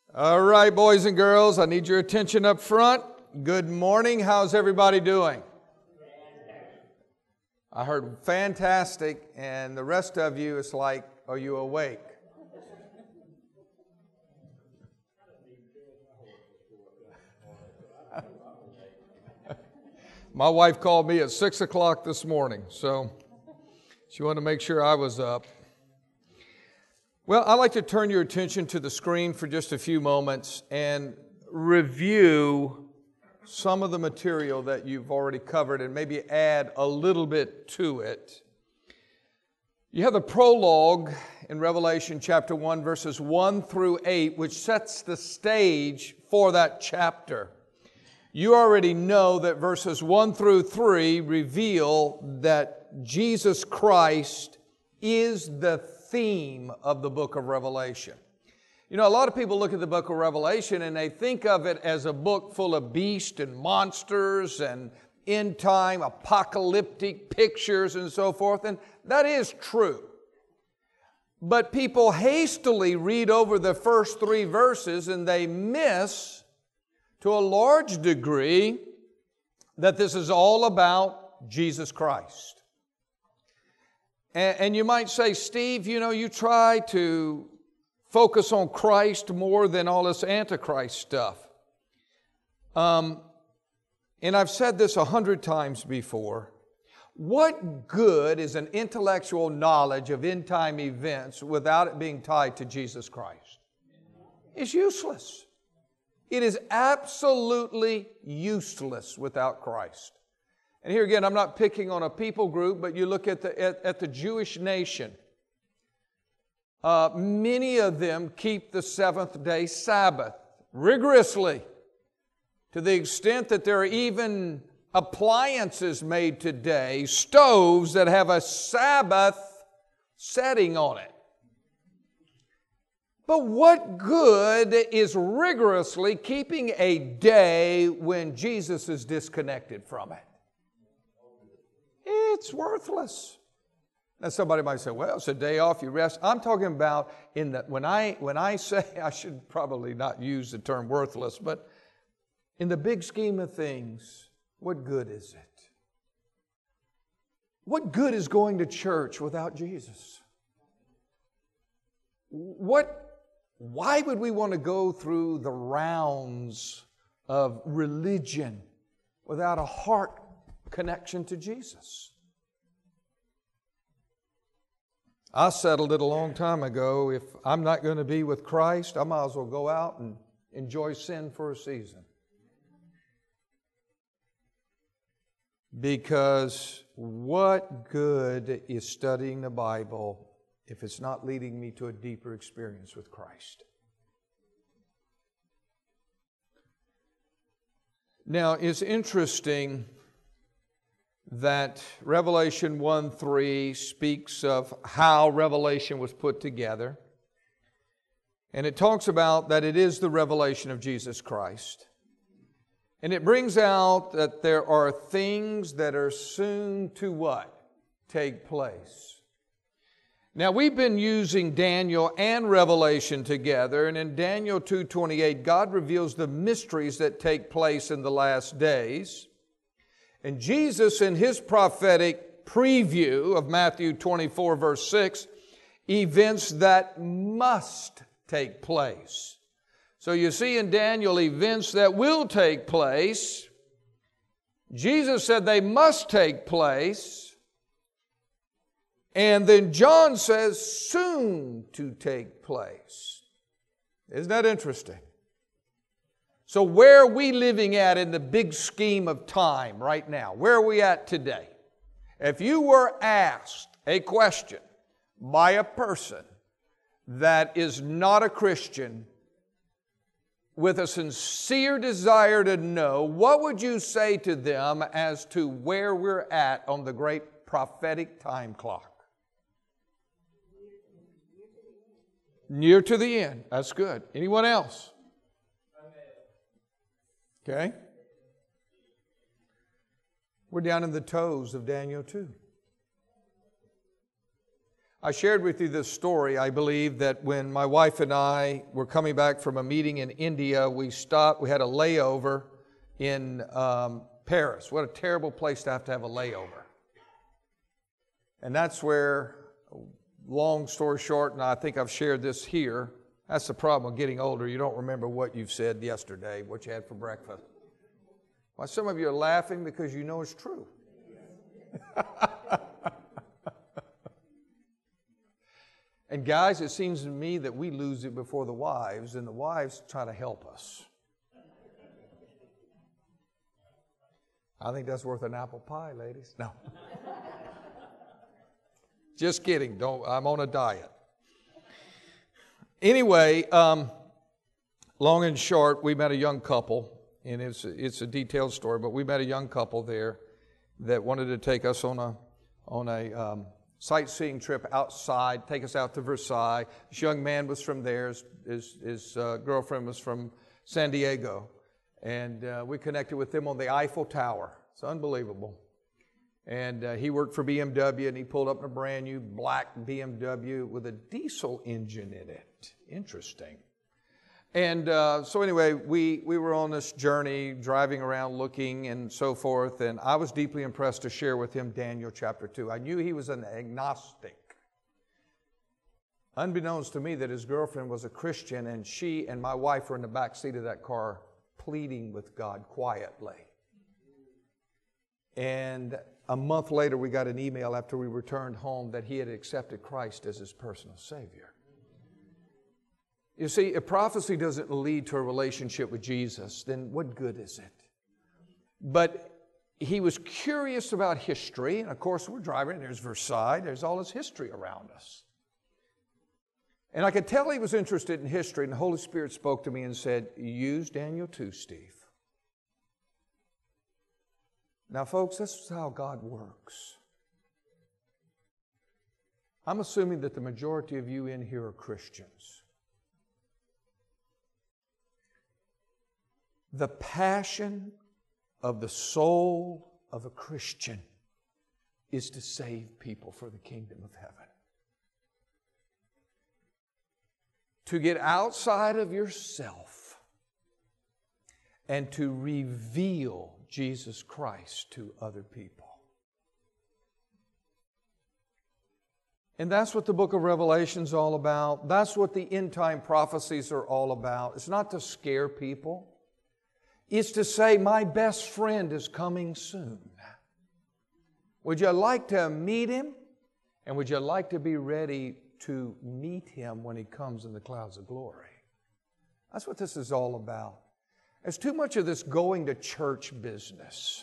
All right, boys and girls, I need your attention up front. Good morning. How's everybody doing? I heard fantastic, and the rest of you, it's like, are you awake? My wife called me at 6 o'clock this morning, so she wanted to make sure I was up. Well, I'd like to turn your attention to the screen for just a few moments and review some of the material that you've already covered and maybe add a little bit to it. You have the prologue in Revelation chapter 1, verses 1 through 8, which sets the stage for that chapter. You already know that verses 1 through 3 reveal that Jesus Christ is the theme of the book of Revelation. You know, a lot of people look at the book of Revelation and they think of it as a book full of beasts and monsters and end time apocalyptic pictures and so forth, and that is true. But people hastily read over the first 3 verses and they miss, to a large degree, that this is all about Jesus Christ. And you might say, Steve, you know, you try to focus on Christ more than all this Antichrist stuff. And I've said this 100 times before. What good is an intellectual knowledge of end-time events without it being tied to Jesus Christ? It's useless. It is absolutely useless without Christ. And here again, I'm not picking on a people group, but you look at the Jewish nation. Many of them keep the seventh-day Sabbath rigorously, to the extent that there are even appliances made today, stoves that have a Sabbath setting on it. But what good is rigorously keeping a day when Jesus is disconnected from it? It's worthless. Now somebody might say, well, it's a day off, you rest. I'm talking about when I say, I should probably not use the term worthless, but in the big scheme of things, what good is it? What good is going to church without Jesus? Why would we want to go through the rounds of religion without a heart connection to Jesus? I settled it a long time ago. If I'm not going to be with Christ, I might as well go out and enjoy sin for a season. Because what good is studying the Bible if it's not leading me to a deeper experience with Christ? Now, it's interesting that Revelation 1:3 speaks of how Revelation was put together. And it talks about that it is the revelation of Jesus Christ. And it brings out that there are things that are soon to what? Take place. Now, we've been using Daniel and Revelation together, and in Daniel 2:28, God reveals the mysteries that take place in the last days. And Jesus, in His prophetic preview of Matthew 24, verse 6, events that must take place. So you see in Daniel events that will take place. Jesus said they must take place. And then John says soon to take place. Isn't that interesting? So where are we living at in the big scheme of time right now? Where are we at today? If you were asked a question by a person that is not a Christian with a sincere desire to know, what would you say to them as to where we're at on the great prophetic time clock? Near to the end. That's good. Anyone else? Okay. We're down in the toes of Daniel 2. I shared with you this story, I believe, that when my wife and I were coming back from a meeting in India, we had a layover in Paris. What a terrible place to have a layover. And that's where, long story short, and I think I've shared this here, that's the problem with getting older. You don't remember what you've said yesterday, what you had for breakfast. Why, some of you are laughing because you know it's true. And guys, it seems to me that we lose it before the wives, and the wives try to help us. I think that's worth an apple pie, ladies. No. Just kidding. I'm on a diet. Anyway, long and short, we met a young couple, and it's a detailed story, but we met a young couple there that wanted to take us on a sightseeing trip outside, take us out to Versailles. This young man was from there. His girlfriend was from San Diego. And we connected with them on the Eiffel Tower. It's unbelievable. And he worked for BMW, and he pulled up in a brand new black BMW with a diesel engine in it. Interesting. And so anyway, we were on this journey, driving around, looking, and so forth. And I was deeply impressed to share with him Daniel chapter 2. I knew he was an agnostic. Unbeknownst to me that his girlfriend was a Christian, and she and my wife were in the back seat of that car pleading with God quietly. And a month later, we got an email after we returned home that he had accepted Christ as his personal Savior. You see, if prophecy doesn't lead to a relationship with Jesus, then what good is it? But he was curious about history, and of course we're driving, there's Versailles, there's all this history around us. And I could tell he was interested in history, and the Holy Spirit spoke to me and said, use Daniel 2, Steve. Now folks, this is how God works. I'm assuming that the majority of you in here are Christians. The passion of the soul of a Christian is to save people for the kingdom of heaven. To get outside of yourself and to reveal Jesus Christ to other people. And that's what the book of Revelation is all about. That's what the end time prophecies are all about. It's not to scare people. It's to say, my best friend is coming soon. Would you like to meet Him? And would you like to be ready to meet Him when He comes in the clouds of glory? That's what this is all about. There's too much of this going to church business.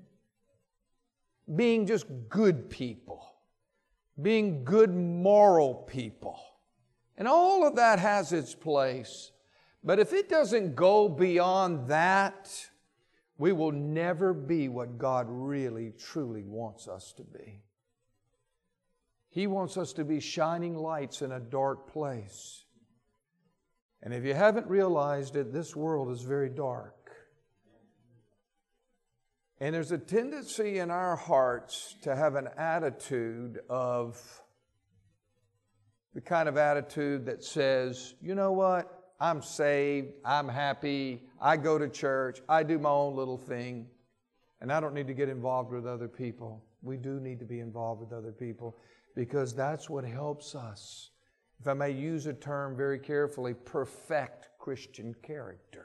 Being just good people. Being good moral people. And all of that has its place. But if it doesn't go beyond that, we will never be what God really, truly wants us to be. He wants us to be shining lights in a dark place. And if you haven't realized it, this world is very dark. And there's a tendency in our hearts to have an attitude of the kind of attitude that says, you know what? I'm saved, I'm happy, I go to church, I do my own little thing, and I don't need to get involved with other people. We do need to be involved with other people because that's what helps us, if I may use a term very carefully, perfect Christian character.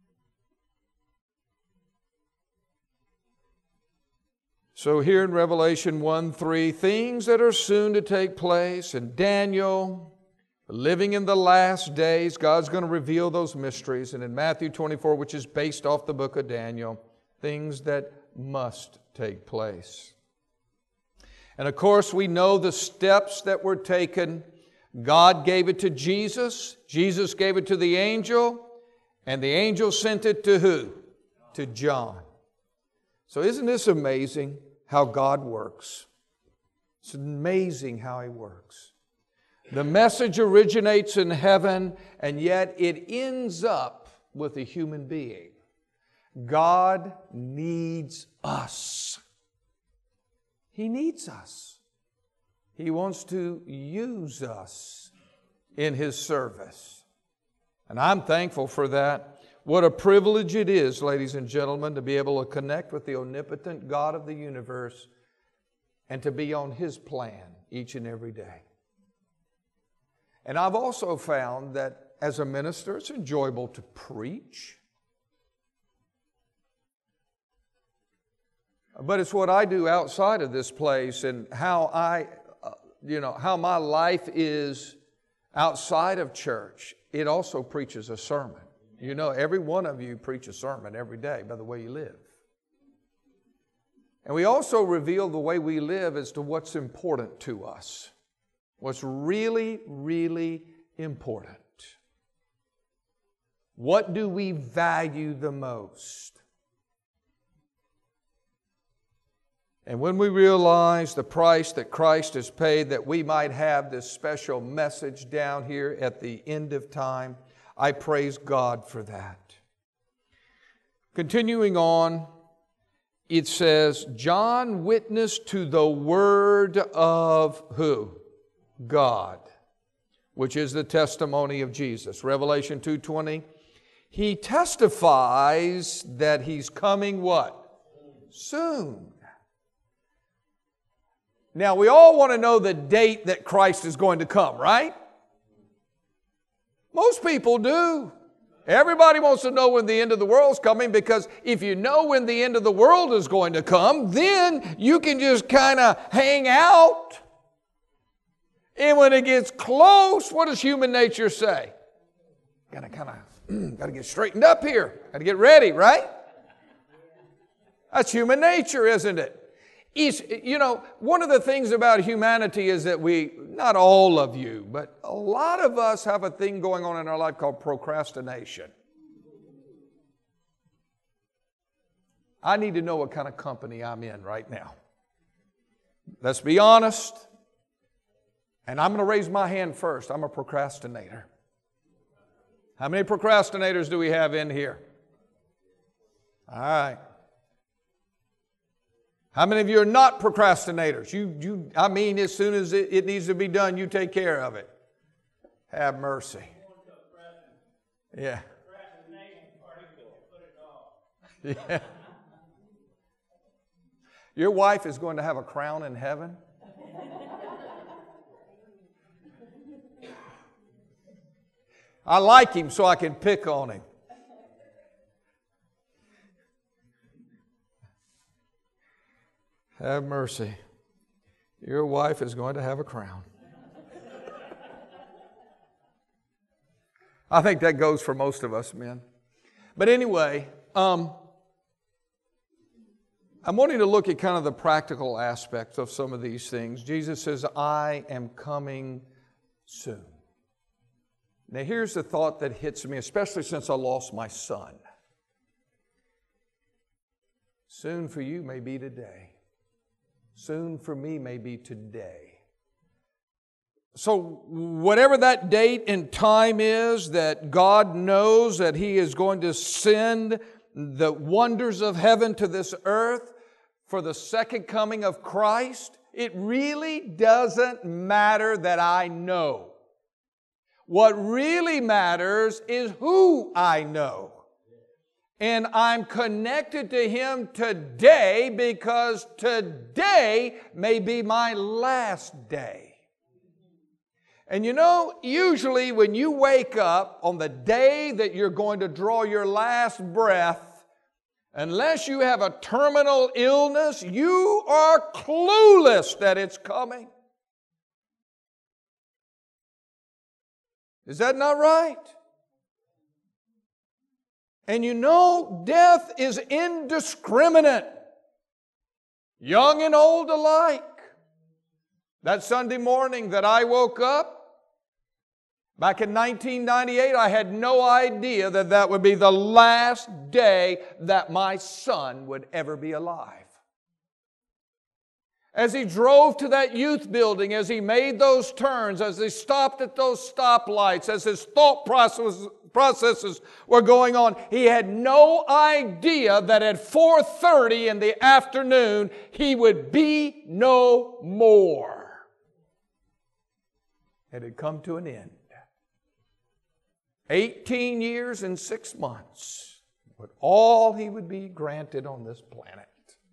So here in Revelation 1:3, things that are soon to take place, and Daniel, living in the last days, God's going to reveal those mysteries. And in Matthew 24, which is based off the book of Daniel, things that must take place. And of course, we know the steps that were taken. God gave it to Jesus. Jesus gave it to the angel. And the angel sent it to who? To John. So isn't this amazing how God works? It's amazing how He works. The message originates in heaven, and yet it ends up with a human being. God needs us. He needs us. He wants to use us in His service. And I'm thankful for that. What a privilege it is, ladies and gentlemen, to be able to connect with the omnipotent God of the universe and to be on His plan each and every day. And I've also found that as a minister, it's enjoyable to preach. But it's what I do outside of this place and how how my life is outside of church. It also preaches a sermon. You know, every one of you preach a sermon every day by the way you live. And we also reveal the way we live as to what's important to us. What's really, really important. What do we value the most? And when we realize the price that Christ has paid that we might have this special message down here at the end of time, I praise God for that. Continuing on, it says, John witnessed to the Word of who? God, which is the testimony of Jesus. Revelation 2:20. He testifies that He's coming what? Soon. Now, we all want to know the date that Christ is going to come, right? Most people do. Everybody wants to know when the end of the world's coming, because if you know when the end of the world is going to come, then you can just kind of hang out. And when it gets close, what does human nature say? Got to get straightened up here. Got to get ready, right? That's human nature, isn't it? One of the things about humanity is that not all of you, but a lot of us have a thing going on in our life called procrastination. I need to know what kind of company I'm in right now. Let's be honest. And I'm going to raise my hand first. I'm a procrastinator. How many procrastinators do we have in here? All right. How many of you are not procrastinators? As soon as it needs to be done, you take care of it. Have mercy. Yeah. Yeah. Your wife is going to have a crown in heaven. I like him so I can pick on him. Have mercy. Your wife is going to have a crown. I think that goes for most of us men. But anyway, I'm wanting to look at kind of the practical aspects of some of these things. Jesus says, I am coming soon. Now here's the thought that hits me, especially since I lost my son. Soon for you may be today. Soon for me may be today. So whatever that date and time is that God knows that He is going to send the wonders of heaven to this earth for the second coming of Christ, it really doesn't matter that I know. What really matters is who I know. And I'm connected to Him today because today may be my last day. And usually when you wake up on the day that you're going to draw your last breath, unless you have a terminal illness, you are clueless that it's coming. Is that not right? And death is indiscriminate, young and old alike. That Sunday morning that I woke up, back in 1998, I had no idea that that would be the last day that my son would ever be alive. As he drove to that youth building, as he made those turns, as he stopped at those stoplights, as his thought processes were going on, he had no idea that at 4:30 in the afternoon, he would be no more. it had come to an end. 18 years and 6 months, but all he would be granted on this planet.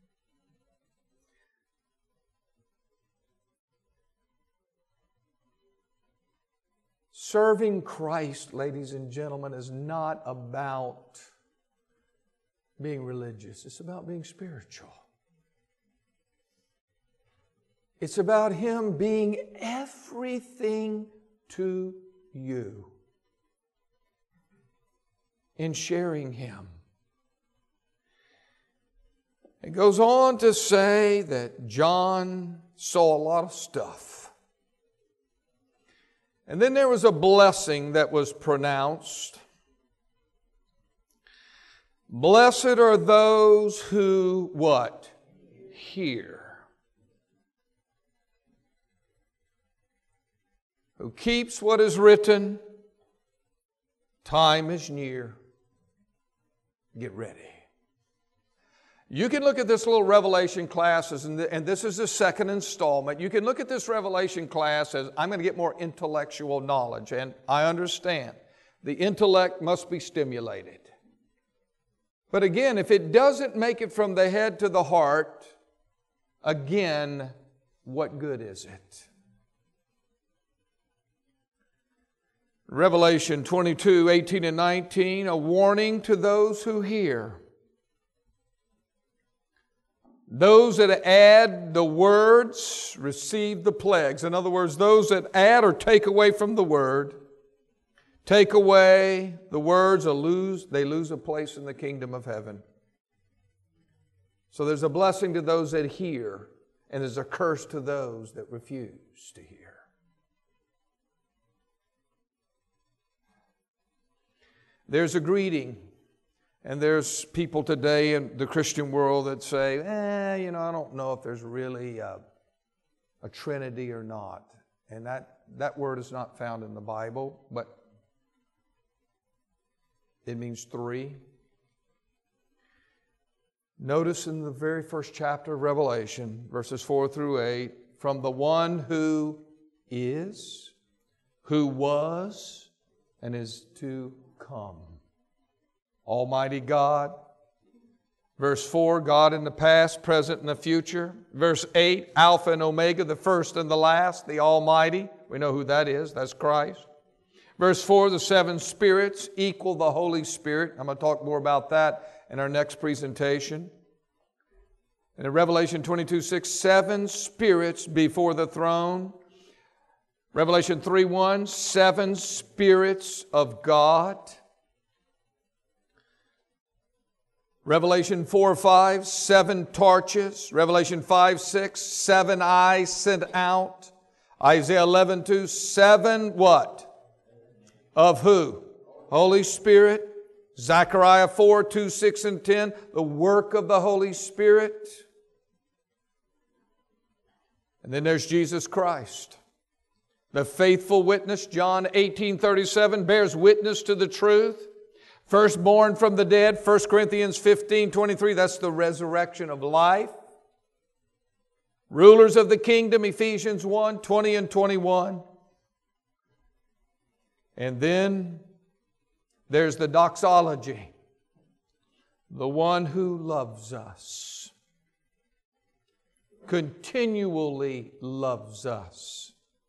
Serving Christ, ladies and gentlemen, is not about being religious. It's about being spiritual. It's about Him being everything to you in sharing Him. It goes on to say that John saw a lot of stuff. And then there was a blessing that was pronounced. Blessed are those who, what? Hear. Who keeps what is written. Time is near. Get ready. You can look at this little Revelation class, and this is the second installment. You can look at this Revelation class as I'm going to get more intellectual knowledge, and I understand. The intellect must be stimulated. But again, if it doesn't make it from the head to the heart, again, what good is it? Revelation 22, 18 and 19, a warning to those who hear. Those that add the words receive the plagues. In other words, those that add or take away from the word, take away the words, they lose a place in the kingdom of heaven. So there's a blessing to those that hear, and there's a curse to those that refuse to hear. There's a greeting. And there's people today in the Christian world that say, I don't know if there's really a Trinity or not. And that word is not found in the Bible, but it means three. Notice in the very first chapter of Revelation, verses 4 through 8, from the one who is, who was, and is to come. Almighty God. Verse 4, God in the past, present, and the future. Verse 8, Alpha and Omega, the first and the last, the Almighty. We know who that is. That's Christ. Verse 4, the seven spirits equal the Holy Spirit. I'm going to talk more about that in our next presentation. And in Revelation 22, 6, 7 spirits before the throne. Revelation 3, 1, 7 spirits of God. Revelation 4, 5, 7 torches. Revelation 5, 6, 7 eyes sent out. Isaiah 11, 2, 7 what? Of who? Holy Spirit. Zechariah 4, 2, 6, and 10, the work of the Holy Spirit. And then there's Jesus Christ. The faithful witness, John 18, 37, bears witness to the truth. Firstborn from the dead, 1 Corinthians 15, 23, that's the resurrection of life. Rulers of the kingdom, Ephesians 1, 20 and 21. And then there's the doxology, the one who loves us, continually loves us,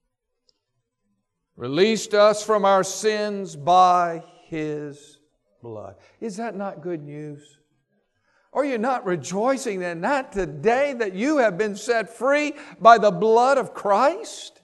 released us from our sins by His blood. Is that not good news? Are you not rejoicing in that today that you have been set free by the blood of Christ?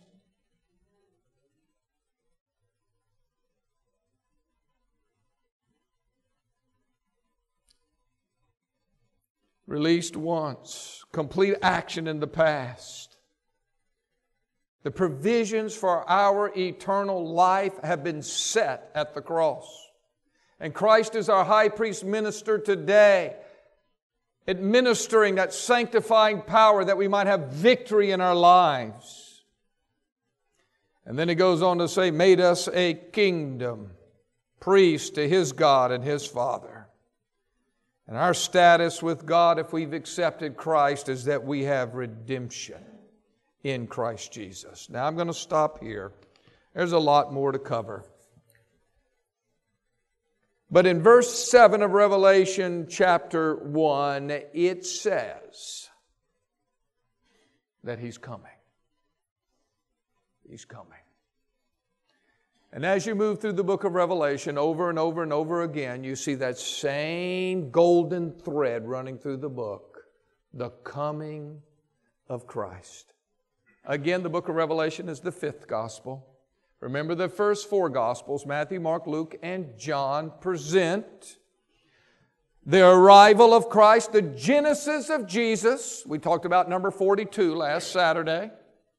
Released once, complete action in the past. The provisions for our eternal life have been set at the cross. And Christ is our high priest minister today, administering that sanctifying power that we might have victory in our lives. And then He goes on to say, made us a kingdom, priest to His God and His Father. And our status with God, if we've accepted Christ, is that we have redemption in Christ Jesus. Now I'm going to stop here. There's a lot more to cover. But in verse 7 of Revelation chapter 1, it says that He's coming. He's coming. And as you move through the book of Revelation over and over and over again, you see that same golden thread running through the book, the coming of Christ. Again, the book of Revelation is the fifth gospel. Remember, the first four gospels, Matthew, Mark, Luke, and John, present the arrival of Christ, the genesis of Jesus. We talked about number 42 last Saturday.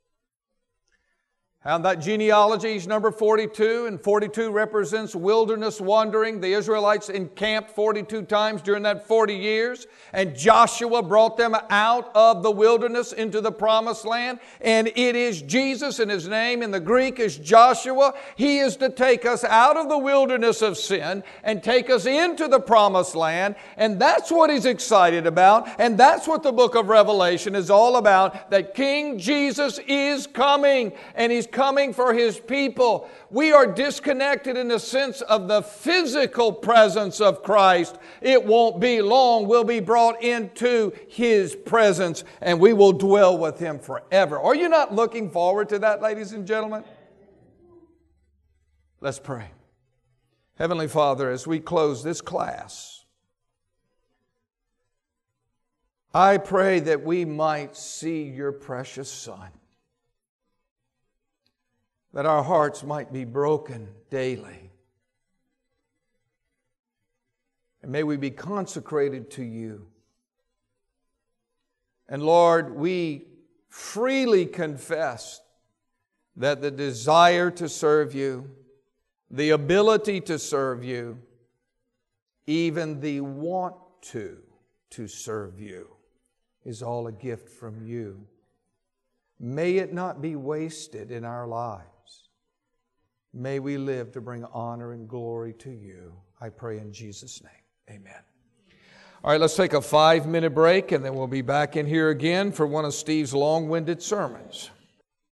How that genealogy is number 42, and 42 represents wilderness wandering. The Israelites encamped 42 times during that 40 years, and Joshua brought them out of the wilderness into the promised land. And it is Jesus, and His name in the Greek is Joshua. He is to take us out of the wilderness of sin and take us into the promised land. And that's what He's excited about, and that's what the book of Revelation is all about, that King Jesus is coming, and He's coming for His people. We are disconnected in the sense of the physical presence of Christ. It won't be long. We'll be brought into His presence and we will dwell with Him forever. Are you not looking forward to that, ladies and gentlemen? Let's pray. Heavenly Father, as we close this class, I pray that we might see Your precious Son, that our hearts might be broken daily. And may we be consecrated to You. And Lord, we freely confess that the desire to serve You, the ability to serve You, even the want to serve You is all a gift from You. May it not be wasted in our lives. May we live to bring honor and glory to You. I pray in Jesus' name. Amen. All right, let's take a 5-minute break and then we'll be back in here again for one of Steve's long-winded sermons.